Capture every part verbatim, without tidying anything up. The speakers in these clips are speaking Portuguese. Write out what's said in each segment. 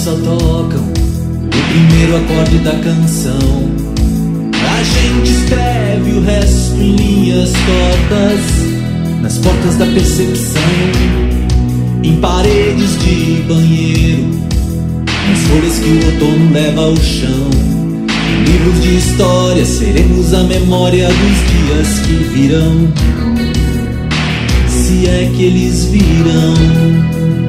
só tocam o primeiro acorde da canção. A gente escreve o resto em linhas tortas, nas portas da percepção, em paredes de banheiro, nas folhas que o outono leva ao chão. Em livros de história seremos a memória dos dias que virão, se é que eles virão.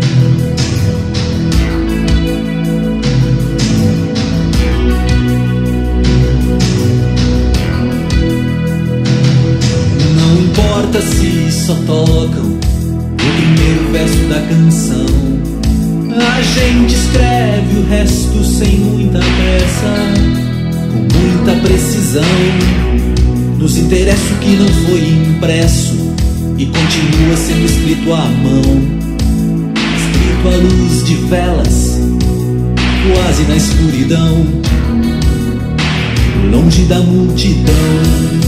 Se só tocam o primeiro verso da canção, a gente escreve o resto sem muita pressa, com muita precisão. Nos interessa o que não foi impresso e continua sendo escrito à mão, escrito à luz de velas, quase na escuridão, longe da multidão.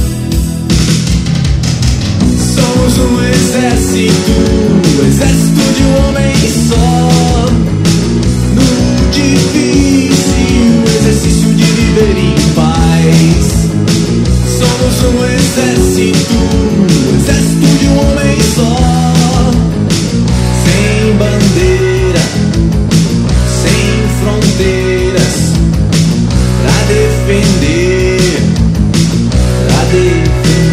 Somos um exército, um exército de um homem só, no difícil exercício de viver em paz. Somos um exército, um exército de um homem só, sem bandeira, sem fronteiras, pra defender, pra defender.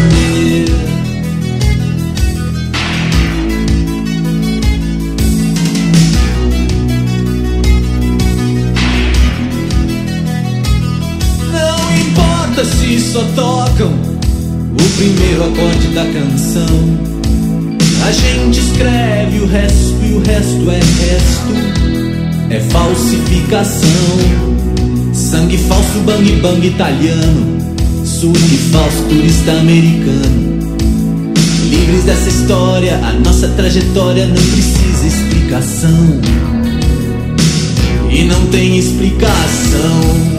Se só tocam o primeiro acorde da canção, a gente escreve o resto e o resto é resto, é falsificação. Sangue falso, bang bang italiano, swing falso, turista americano. Livres dessa história, a nossa trajetória não precisa explicação, e não tem explicação.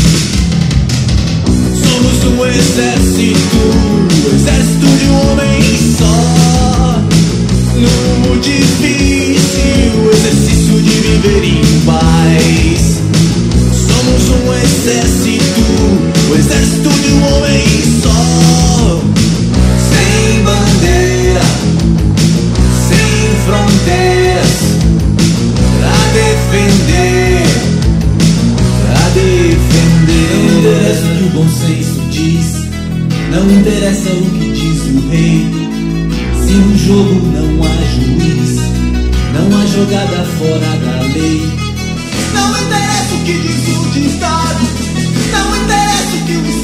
Somos um exército, um exército de um homem só, no difícil exercício de viver em paz. Somos um exército, um exército de um homem só, sem bandeira, sem fronteiras, pra defender, pra defender. Não interessa o que o bom senso diz, não interessa o que diz o rei. Se no jogo não há juiz, não há jogada fora da lei. Não interessa o que diz o ditado, não interessa o que o